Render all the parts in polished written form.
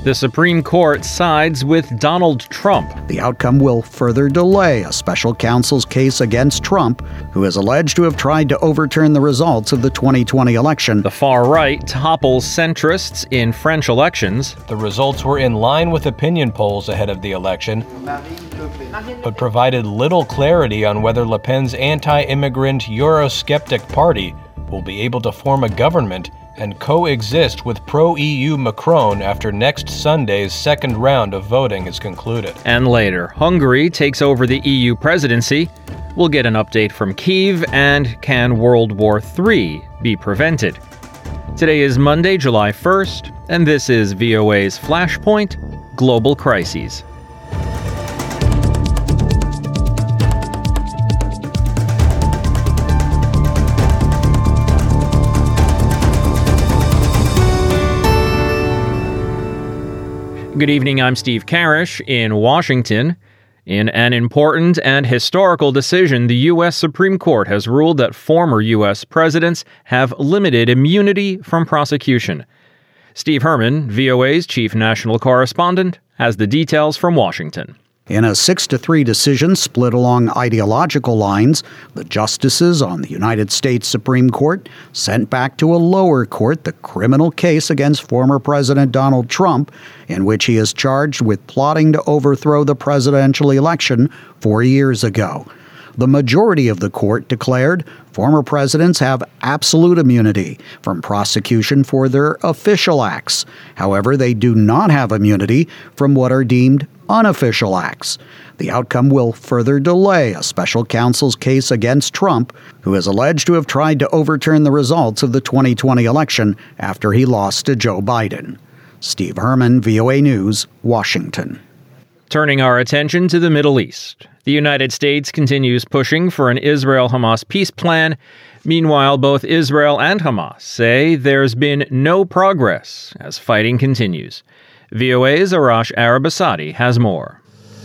The Supreme Court sides with Donald Trump. The outcome will further delay a special counsel's case against Trump, who is alleged to have tried to overturn the results of the 2020 election. The far right topples centrists in French elections. The results were in line with opinion polls ahead of the election, but provided little clarity on whether Le Pen's anti-immigrant Eurosceptic party will be able to form a government and coexist with pro-EU Macron after next Sunday's second round of voting is concluded. And later, Hungary takes over the EU presidency. We'll get an update from Kyiv, and can World War III be prevented? Today is Monday, July 1st, and this is VOA's Flashpoint Global Crises. Good evening, I'm Steve Karish in Washington. In an important and historical decision, the U.S. Supreme Court has ruled that former U.S. presidents have limited immunity from prosecution. Steve Herman, VOA's chief national correspondent, has the details from Washington. In a 6-3 decision split along ideological lines, the justices on the United States Supreme Court sent back to a lower court the criminal case against former President Donald Trump, in which he is charged with plotting to overthrow the presidential election 4 years ago. The majority of the court declared former presidents have absolute immunity from prosecution for their official acts. However, they do not have immunity from what are deemed unofficial acts. The outcome will further delay a special counsel's case against Trump, who is alleged to have tried to overturn the results of the 2020 election after he lost to Joe Biden. Steve Herman, VOA News, Washington. Turning our attention to the Middle East. The United States continues pushing for an Israel-Hamas peace plan. Meanwhile, both Israel and Hamas say there's been no progress as fighting continues. VOA's Arash Arabasadi has more.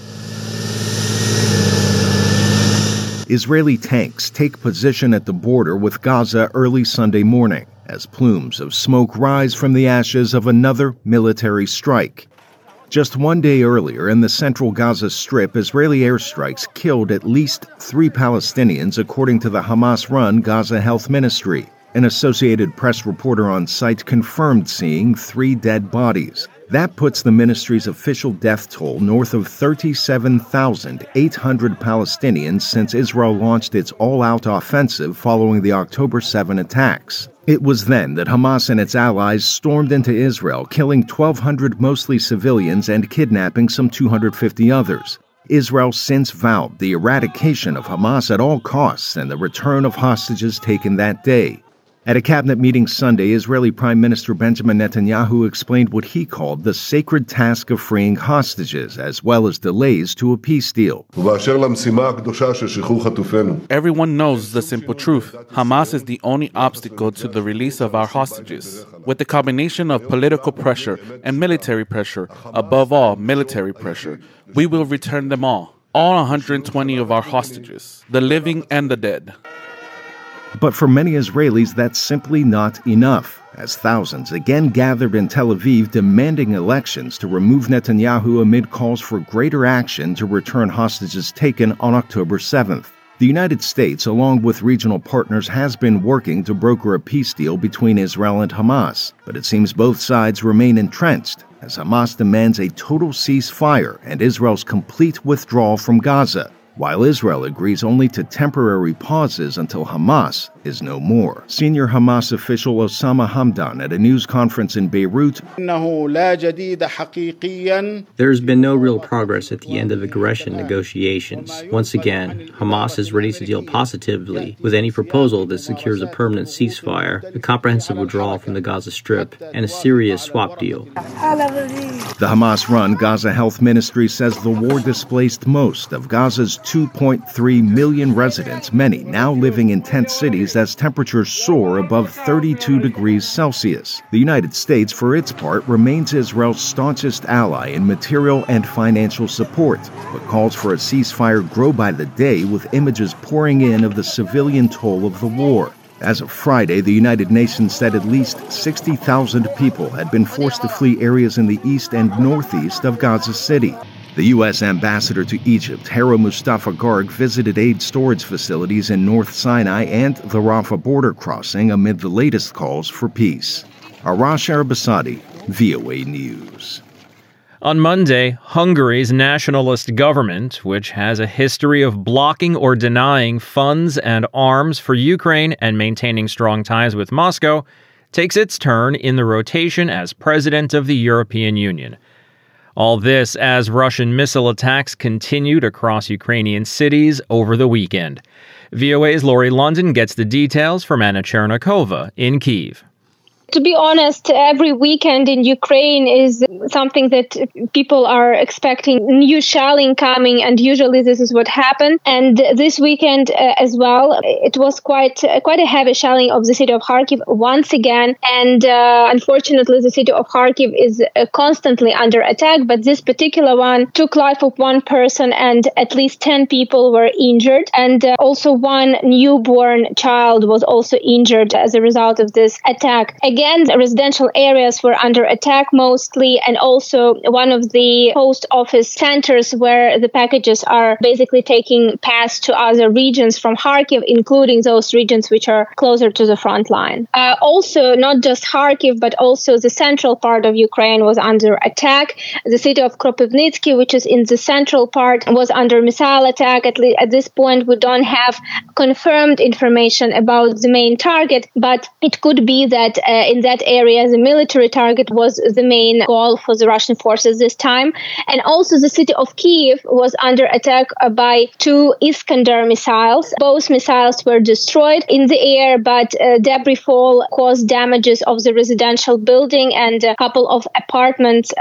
Israeli tanks take position at the border with Gaza early Sunday morning as plumes of smoke rise from the ashes of another military strike. Just 1 day earlier, in the central Gaza Strip, Israeli airstrikes killed at least 3 Palestinians, according to the Hamas-run Gaza Health Ministry. An Associated Press reporter on site confirmed seeing 3 dead bodies. That puts the ministry's official death toll north of 37,800 Palestinians since Israel launched its all-out offensive following the October 7 attacks. It was then that Hamas and its allies stormed into Israel, killing 1,200 mostly civilians and kidnapping some 250 others. Israel since vowed the eradication of Hamas at all costs and the return of hostages taken that day. At a cabinet meeting Sunday, Israeli Prime Minister Benjamin Netanyahu explained what he called the sacred task of freeing hostages, as well as delays to a peace deal. Everyone knows the simple truth. Hamas is the only obstacle to the release of our hostages. With the combination of political pressure and military pressure, above all military pressure, we will return them all 120 of our hostages, the living and the dead. But for many Israelis, that's simply not enough, as thousands again gathered in Tel Aviv demanding elections to remove Netanyahu amid calls for greater action to return hostages taken on October 7th. The United States, along with regional partners, has been working to broker a peace deal between Israel and Hamas, but it seems both sides remain entrenched, as Hamas demands a total ceasefire and Israel's complete withdrawal from Gaza, while Israel agrees only to temporary pauses until Hamas is no more. Senior Hamas official Osama Hamdan at a news conference in Beirut. There's been no real progress at the end of aggression negotiations. Once again, Hamas is ready to deal positively with any proposal that secures a permanent ceasefire, a comprehensive withdrawal from the Gaza Strip, and a serious swap deal. The Hamas-run Gaza Health Ministry says the war displaced most of Gaza's 2.3 million residents, many now living in tent cities as temperatures soar above 32 degrees Celsius. The United States, for its part, remains Israel's staunchest ally in material and financial support, but calls for a ceasefire grow by the day with images pouring in of the civilian toll of the war. As of Friday, the United Nations said at least 60,000 people had been forced to flee areas in the east and northeast of Gaza City. The U.S. ambassador to Egypt, Hera Mustafa Garg, visited aid storage facilities in North Sinai and the Rafah border crossing amid the latest calls for peace. Arash Arabasadi, VOA News. On Monday, Hungary's nationalist government, which has a history of blocking or denying funds and arms for Ukraine and maintaining strong ties with Moscow, takes its turn in the rotation as president of the European Union. All this as Russian missile attacks continued across Ukrainian cities over the weekend. VOA's Laurie London gets the details from Anna Chernikova in Kyiv. To be honest, every weekend in Ukraine is something that people are expecting new shelling coming, and usually this is what happened. And this weekend as well, it was quite a heavy shelling of the city of Kharkiv once again. And unfortunately, the city of Kharkiv is constantly under attack. But this particular one took life of one person, and at least 10 people were injured. And also one newborn child was also injured as a result of this attack. Again, the residential areas were under attack mostly, and also one of the post office centers where the packages are basically taking passed to other regions from Kharkiv, including those regions which are closer to the front line. Also, not just Kharkiv, but also the central part of Ukraine was under attack. The city of Kropivnitsky, which is in the central part, was under missile attack. At this point, we don't have confirmed information about the main target, but it could be that in that area, the military target was the main goal for the Russian forces this time. And also the city of Kyiv was under attack by 2 Iskander missiles. Both missiles were destroyed in the air, but debris fall caused damages of the residential building, and a couple of apartments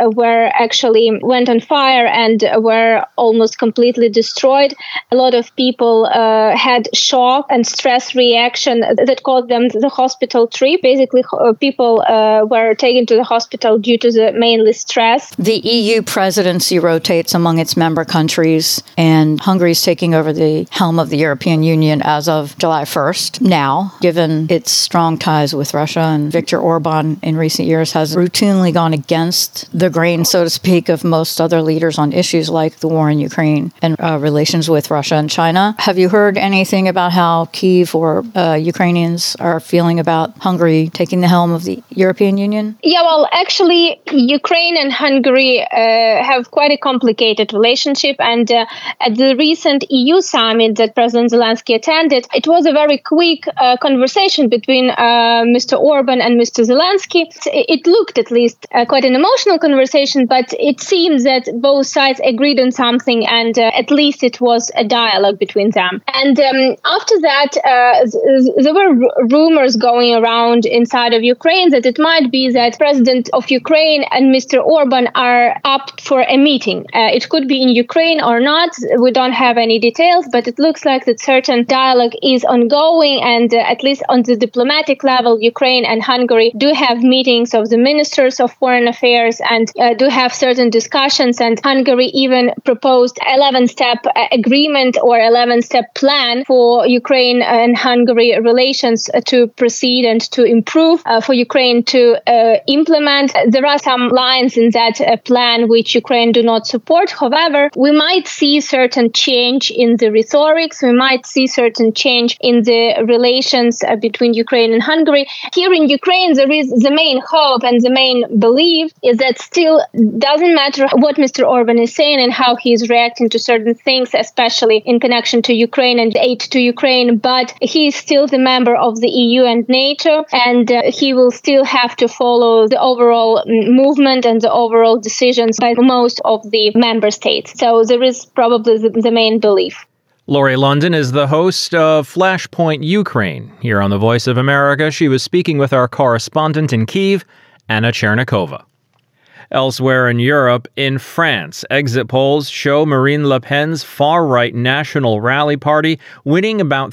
went on fire and were almost completely destroyed. A lot of people had shock and stress reaction that caused them the hospital trip. Basically, people were taken to the hospital due to the mainly stress. The EU presidency rotates among its member countries, and Hungary is taking over the helm of the European Union as of July 1st. Now, given its strong ties with Russia, and Viktor Orban in recent years has routinely gone against the grain, so to speak, of most other leaders on issues like the war in Ukraine and relations with Russia and China. Have you heard anything about how Kyiv or Ukrainians are feeling about Hungary taking the helm of the European Union? Yeah, well, actually, Ukraine and Hungary have quite a complicated relationship. And at the recent EU summit that President Zelensky attended, it was a very quick conversation between Mr. Orban and Mr. Zelensky. It looked at least quite an emotional conversation, but it seems that both sides agreed on something, and at least it was a dialogue between them. And after that, there were rumors going around inside of Ukraine that it might be that President of Ukraine and Mr. Orban are up for a meeting. It could be in Ukraine or not. We don't have any details, but it looks like that certain dialogue is ongoing, and at least on the diplomatic level, Ukraine and Hungary do have meetings of the ministers of foreign affairs and do have certain discussions, and Hungary even proposed 11-step agreement or 11-step plan for Ukraine and Hungary relations to proceed and to improve, for Ukraine to implement. There are some lines in that plan which Ukraine do not support. However, we might see certain change in the rhetorics. We might see certain change in the relations between Ukraine and Hungary. Here in Ukraine, there is the main hope and the main belief is that still doesn't matter what Mr. Orban is saying and how he is reacting to certain things, especially in connection to Ukraine and aid to Ukraine, but he is still the member of the EU and NATO, and he will still have to follow the overall movement and the overall decisions by most of the member states. So there is probably the main belief. Laurie London is the host of Flashpoint Ukraine. Here on The Voice of America, she was speaking with our correspondent in Kyiv, Anna Chernikova. Elsewhere in Europe, in France, exit polls show Marine Le Pen's far-right National Rally Party winning about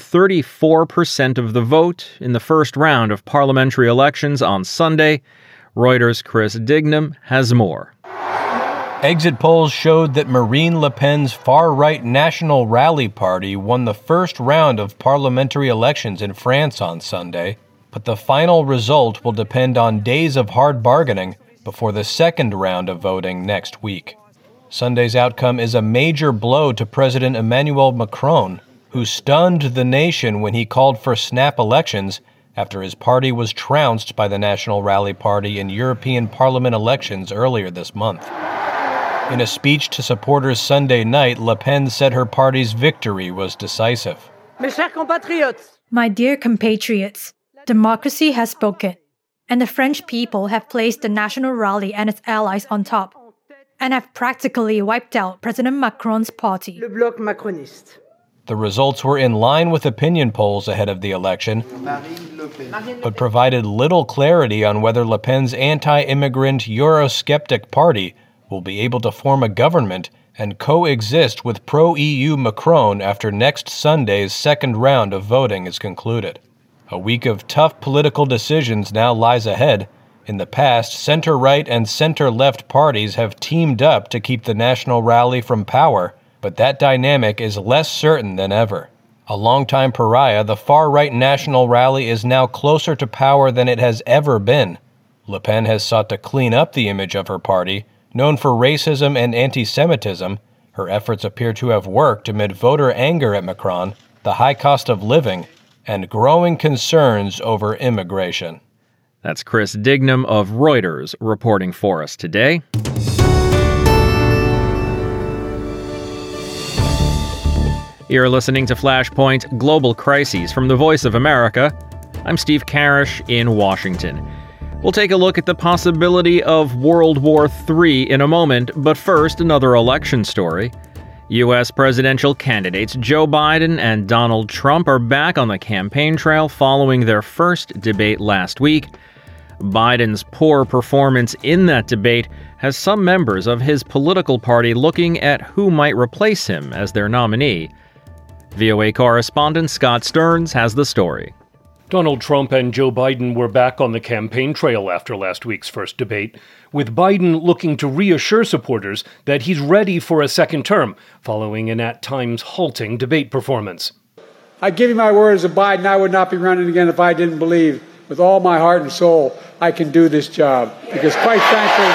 34% of the vote in the first round of parliamentary elections on Sunday. Reuters' Chris Dignam has more. Exit polls showed that Marine Le Pen's far-right National Rally Party won the first round of parliamentary elections in France on Sunday, but the final result will depend on days of hard bargaining before the second round of voting next week. Sunday's outcome is a major blow to President Emmanuel Macron, who stunned the nation when he called for snap elections after his party was trounced by the National Rally Party in European Parliament elections earlier this month. In a speech to supporters Sunday night, Le Pen said her party's victory was decisive. My dear compatriots, democracy has spoken, and the French people have placed the National Rally and its allies on top, and have practically wiped out President Macron's party. The results were in line with opinion polls ahead of the election, but provided little clarity on whether Le Pen's anti-immigrant Eurosceptic party will be able to form a government and coexist with pro-EU Macron after next Sunday's second round of voting is concluded. A week of tough political decisions now lies ahead. In the past, center-right and center-left parties have teamed up to keep the National Rally from power, but that dynamic is less certain than ever. A longtime pariah, the far-right National Rally is now closer to power than it has ever been. Le Pen has sought to clean up the image of her party. Known for racism and anti-Semitism, her efforts appear to have worked amid voter anger at Macron, the high cost of living, and growing concerns over immigration. That's Chris Dignam of Reuters reporting for us today. You're listening to Flashpoint Global Crises from the Voice of America. I'm Steve Karish in Washington. We'll take a look at the possibility of World War III in a moment, but first, another election story. U.S. presidential candidates Joe Biden and Donald Trump are back on the campaign trail following their first debate last week. Biden's poor performance in that debate has some members of his political party looking at who might replace him as their nominee. VOA correspondent Scott Stearns has the story. Donald Trump and Joe Biden were back on the campaign trail after last week's first debate, with Biden looking to reassure supporters that he's ready for a second term, following an at times halting debate performance. I give you my word as a Biden, I would not be running again if I didn't believe with all my heart and soul I can do this job. Because quite frankly,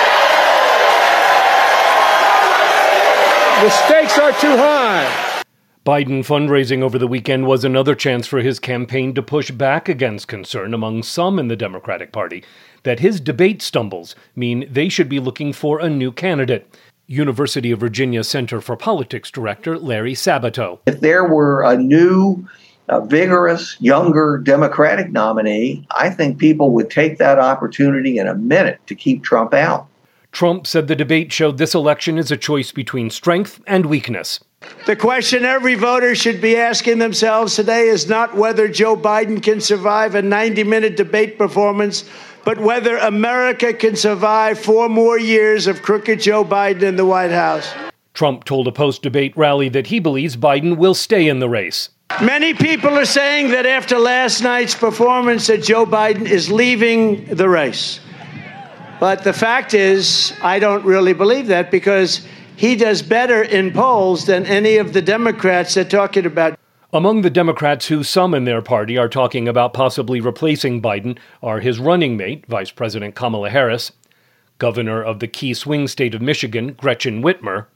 the stakes are too high. Biden fundraising over the weekend was another chance for his campaign to push back against concern among some in the Democratic Party that his debate stumbles mean they should be looking for a new candidate. University of Virginia Center for Politics Director Larry Sabato. If there were a new, vigorous, younger Democratic nominee, I think people would take that opportunity in a minute to keep Trump out. Trump said the debate showed this election is a choice between strength and weakness. The question every voter should be asking themselves today is not whether Joe Biden can survive a 90-minute debate performance, but whether America can survive 4 more years of crooked Joe Biden in the White House. Trump told a post-debate rally that he believes Biden will stay in the race. Many people are saying that after last night's performance that Joe Biden is leaving the race. But the fact is, I don't really believe that because he does better in polls than any of the Democrats they're talking about. Among the Democrats who some in their party are talking about possibly replacing Biden are his running mate, Vice President Kamala Harris, Governor of the key swing state of Michigan, Gretchen Whitmer,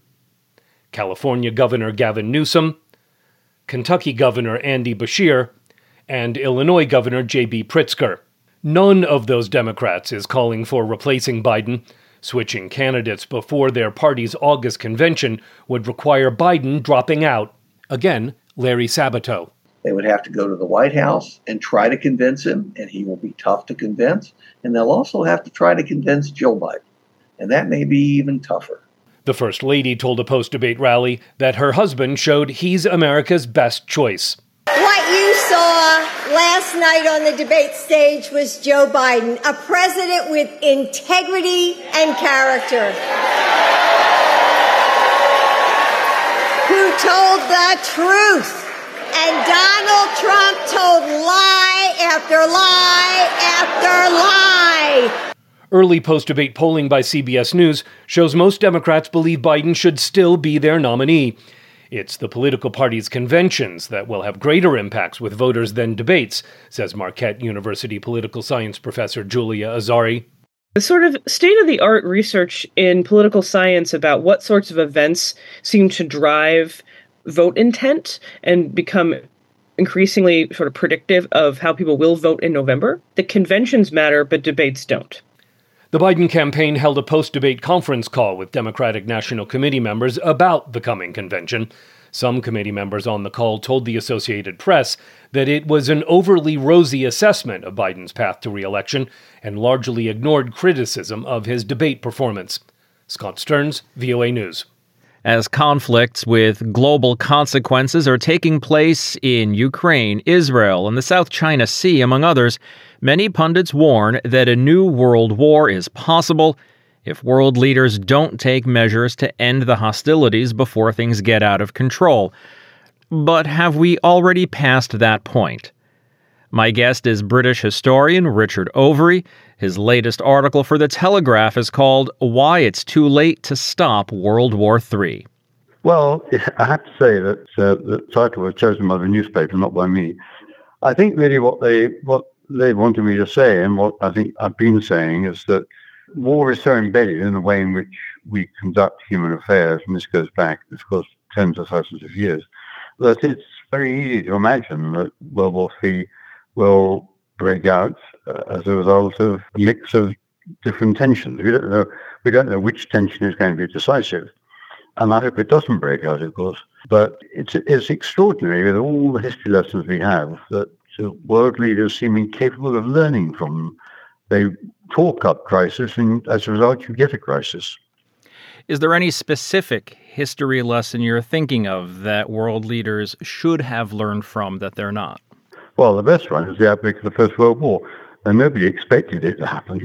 California Governor Gavin Newsom, Kentucky Governor Andy Beshear, and Illinois Governor J.B. Pritzker. None of those Democrats is calling for replacing Biden. Switching candidates before their party's August convention would require Biden dropping out. Again, Larry Sabato. They would have to go to the White House and try to convince him, and he will be tough to convince. And they'll also have to try to convince Joe Biden, and that may be even tougher. The First Lady told a post-debate rally that her husband showed he's America's best choice. What you saw last night on the debate stage was Joe Biden, a president with integrity and character, who told the truth. And Donald Trump told lie after lie after lie. Early post-debate polling by CBS News shows most Democrats believe Biden should still be their nominee. It's the political parties' conventions that will have greater impacts with voters than debates, says Marquette University political science professor Julia Azari. The sort of state-of-the-art research in political science about what sorts of events seem to drive vote intent and become increasingly sort of predictive of how people will vote in November. The conventions matter, but debates don't. The Biden campaign held a post-debate conference call with Democratic National Committee members about the coming convention. Some committee members on the call told the Associated Press that it was an overly rosy assessment of Biden's path to re-election and largely ignored criticism of his debate performance. Scott Stearns, VOA News. As conflicts with global consequences are taking place in Ukraine, Israel, and the South China Sea, among others, many pundits warn that a new world war is possible if world leaders don't take measures to end the hostilities before things get out of control. But have we already passed that point? My guest is British historian Richard Overy. His latest article for The Telegraph is called Why It's Too Late to Stop World War III. Well, I have to say that the title was chosen by the newspaper, not by me. I think really what they wanted me to say, and what I think I've been saying, is that war is so embedded in the way in which we conduct human affairs, and this goes back, of course, tens of thousands of years, that it's very easy to imagine that World War III will break out as a result of a mix of different tensions. We don't know which tension is going to be decisive. And I hope it doesn't break out, of course. But it's extraordinary with all the history lessons we have that world leaders seem incapable of learning from them. They talk up crisis, and as a result, you get a crisis. Is there any specific history lesson you're thinking of that world leaders should have learned from that they're not? Well, the best one is the outbreak of the First World War, and nobody expected it to happen.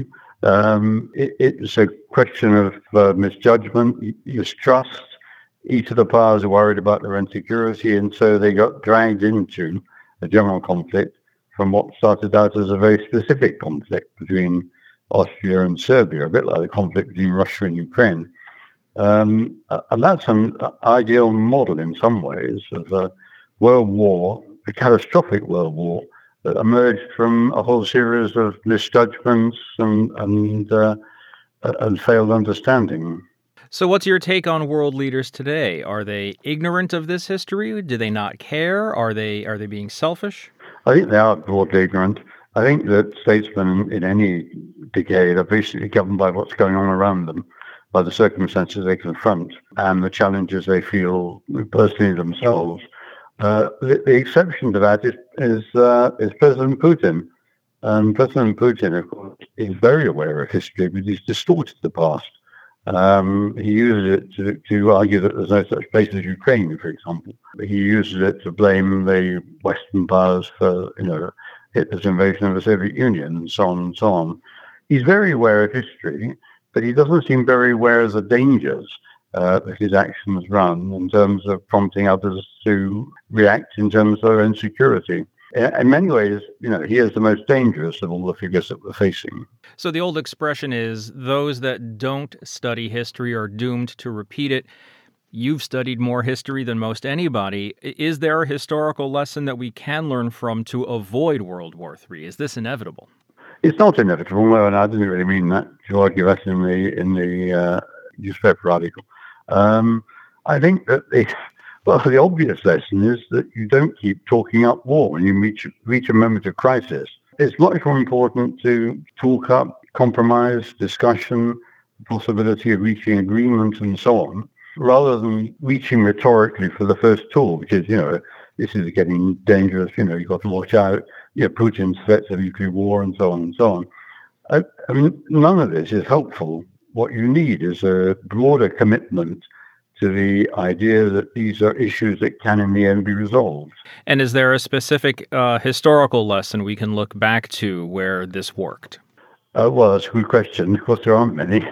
It's a question of misjudgment, mistrust. Each of the powers are worried about their own security, and so they got dragged into a general conflict from what started out as a very specific conflict between Austria and Serbia, a bit like the conflict between Russia and Ukraine. And that's an ideal model in some ways of a world war, a catastrophic world war that emerged from a whole series of misjudgments and failed understanding. So what's your take on world leaders today? Are they ignorant of this history? Do they not care? Are they being selfish? I think they are broadly ignorant. I think that statesmen in any decade are basically governed by what's going on around them, by the circumstances they confront and the challenges they feel personally themselves. The exception to that is President Putin. And President Putin, of course, is very aware of history, but he's distorted the past. He uses it to argue that there's no such place as Ukraine, for example. He uses it to blame the Western powers for, Hitler's invasion of the Soviet Union and so on and so on. He's very aware of history, but he doesn't seem very aware of the dangers that his actions run in terms of prompting others to react in terms of their own security. In many ways, he is the most dangerous of all the figures that we're facing. So the old expression is, those that don't study history are doomed to repeat it. You've studied more history than most anybody. Is there a historical lesson that we can learn from to avoid World War III? Is this inevitable? It's not inevitable, no, and I didn't really mean that to argue that in the newspaper article. I think that the obvious lesson is that you don't keep talking up war when you reach a moment of crisis. It's much more important to talk up compromise, discussion, the possibility of reaching agreement and so on, rather than reaching rhetorically for the first tool, because, this is getting dangerous, you've got to watch out, Putin's threats of nuclear war and so on and so on. I mean, none of this is helpful. What you need is a broader commitment to the idea that these are issues that can in the end be resolved. And is there a specific historical lesson we can look back to where this worked? Well, that's a good question. Of course, there aren't many.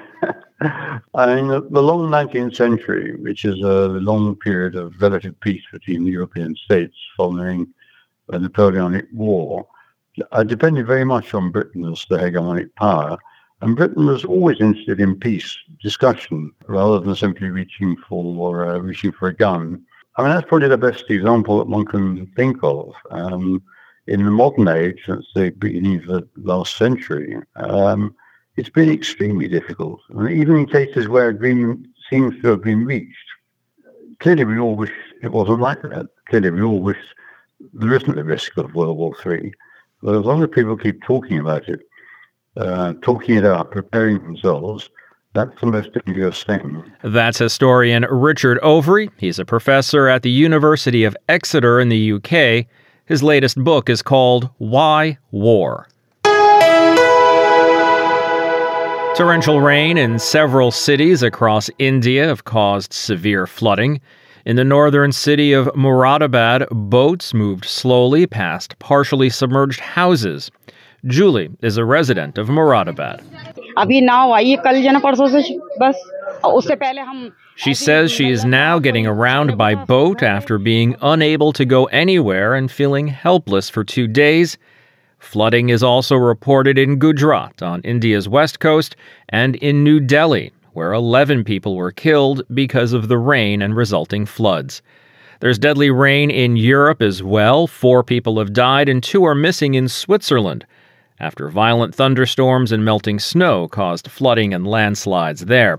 I mean, the long 19th century, which is a long period of relative peace between the European states following the Napoleonic War, depended very much on Britain as the hegemonic power. And Britain was always interested in peace discussion rather than simply reaching for a gun. I mean, that's probably the best example that one can think of. In the modern age, since the beginning of the last century, it's been extremely difficult. I mean, even in cases where agreement seems to have been reached, clearly we all wish it wasn't like that. Clearly we all wish there isn't a risk of World War III. But as long as people keep talking about it, talking it out, preparing themselves, that's the most dangerous thing. That's historian Richard Overy. He's a professor at the University of Exeter in the UK. His latest book is called Why War? Torrential rain in several cities across India have caused severe flooding. In the northern city of Moradabad, boats moved slowly past partially submerged houses. Julie is a resident of Moradabad. She says she is now getting around by boat after being unable to go anywhere and feeling helpless for 2 days. Flooding is also reported in Gujarat on India's west coast and in New Delhi, where 11 people were killed because of the rain and resulting floods. There's deadly rain in Europe as well. 4 people have died and 2 are missing in Switzerland after violent thunderstorms and melting snow caused flooding and landslides there.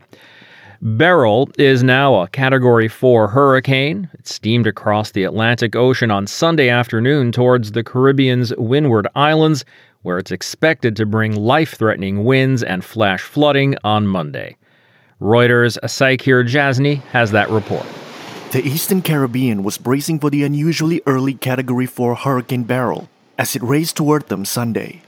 Beryl is now a Category 4 hurricane. It steamed across the Atlantic Ocean on Sunday afternoon towards the Caribbean's Windward Islands, where it's expected to bring life-threatening winds and flash flooding on Monday. Reuters' Saikir Jasny has that report. The Eastern Caribbean was bracing for the unusually early Category 4 Hurricane Beryl as it raced toward them Sunday.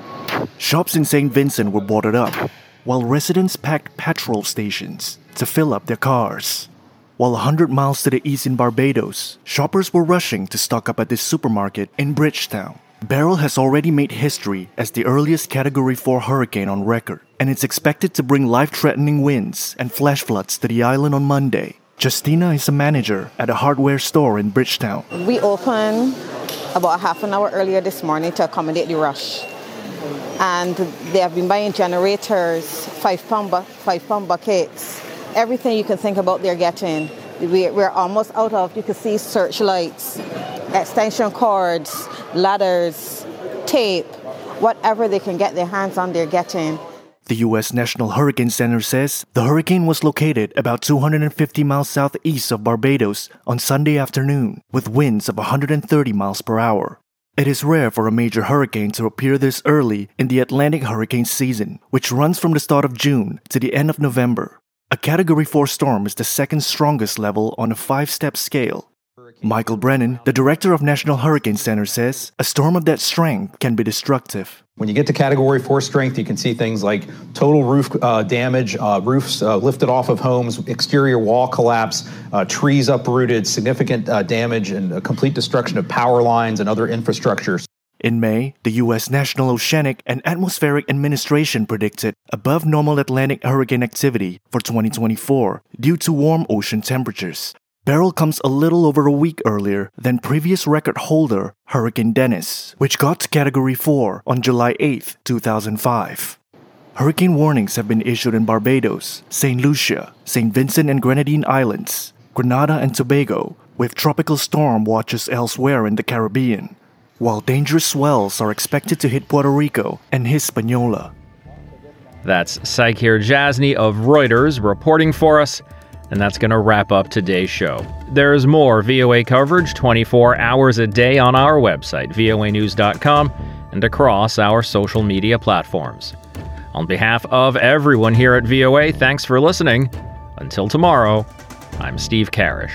Shops in St. Vincent were boarded up, while residents packed petrol stations to fill up their cars. While 100 miles to the east in Barbados, shoppers were rushing to stock up at this supermarket in Bridgetown. Beryl has already made history as the earliest Category 4 hurricane on record, and it's expected to bring life-threatening winds and flash floods to the island on Monday. Justina is a manager at a hardware store in Bridgetown. We opened about half an hour earlier this morning to accommodate the rush. And they have been buying generators, 5-pound buckets, everything you can think about they're getting. We're almost out of, you can see searchlights, extension cords, ladders, tape, whatever they can get their hands on, they're getting. The U.S. National Hurricane Center says the hurricane was located about 250 miles southeast of Barbados on Sunday afternoon, with winds of 130 miles per hour. It is rare for a major hurricane to appear this early in the Atlantic hurricane season, which runs from the start of June to the end of November. A Category 4 storm is the second strongest level on a 5-step scale. Michael Brennan, the director of National Hurricane Center, says a storm of that strength can be destructive. When you get to Category 4 strength, you can see things like total roof damage, roofs lifted off of homes, exterior wall collapse, trees uprooted, significant damage and complete destruction of power lines and other infrastructures. In May, the U.S. National Oceanic and Atmospheric Administration predicted above normal Atlantic hurricane activity for 2024 due to warm ocean temperatures. Beryl comes a little over a week earlier than previous record holder Hurricane Dennis, which got to Category 4 on July 8, 2005. Hurricane warnings have been issued in Barbados, St. Lucia, St. Vincent and Grenadine Islands, Grenada and Tobago, with tropical storm watches elsewhere in the Caribbean, while dangerous swells are expected to hit Puerto Rico and Hispaniola. That's Saikir Jasny of Reuters reporting for us. And that's going to wrap up today's show. There's more VOA coverage 24 hours a day on our website, voanews.com, and across our social media platforms. On behalf of everyone here at VOA, thanks for listening. Until tomorrow, I'm Steve Karish.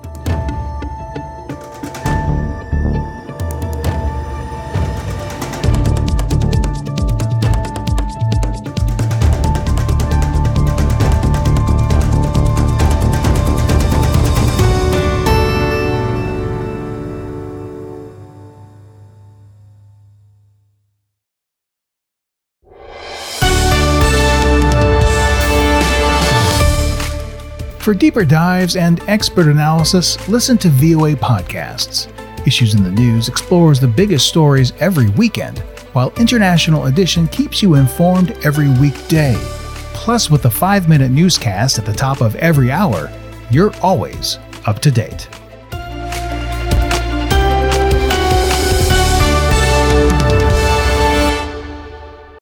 For deeper dives and expert analysis, listen to VOA Podcasts. Issues in the News explores the biggest stories every weekend, while International Edition keeps you informed every weekday. Plus, with the 5-minute newscast at the top of every hour, you're always up to date.